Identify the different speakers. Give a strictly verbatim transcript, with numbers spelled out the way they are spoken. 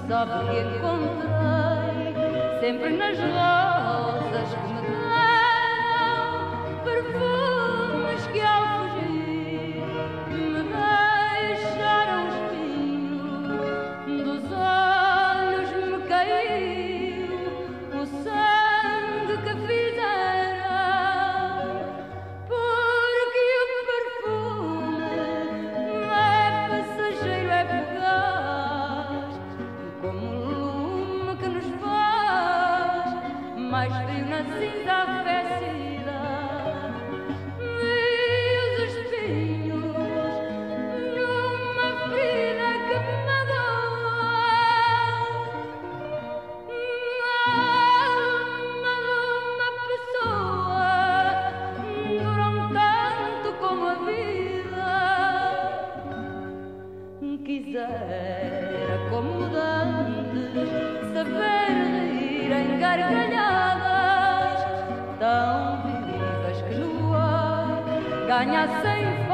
Speaker 1: sabe que encontrei sempre nas rosas que me dão perfumes que ao fugir me deixaram espinho, dos olhos me caiu o sangue que fizeram, porque o perfume é passageiro, é fugaz, como o lume que nos faz mais frio na cinza arrefecida. Vi os espinhos numa ferida que me magoa, na alma de uma pessoa duram tanto como a vida. Quisera, como dantes, saber rir em gargalhadas tão vivas que no ar ganhassem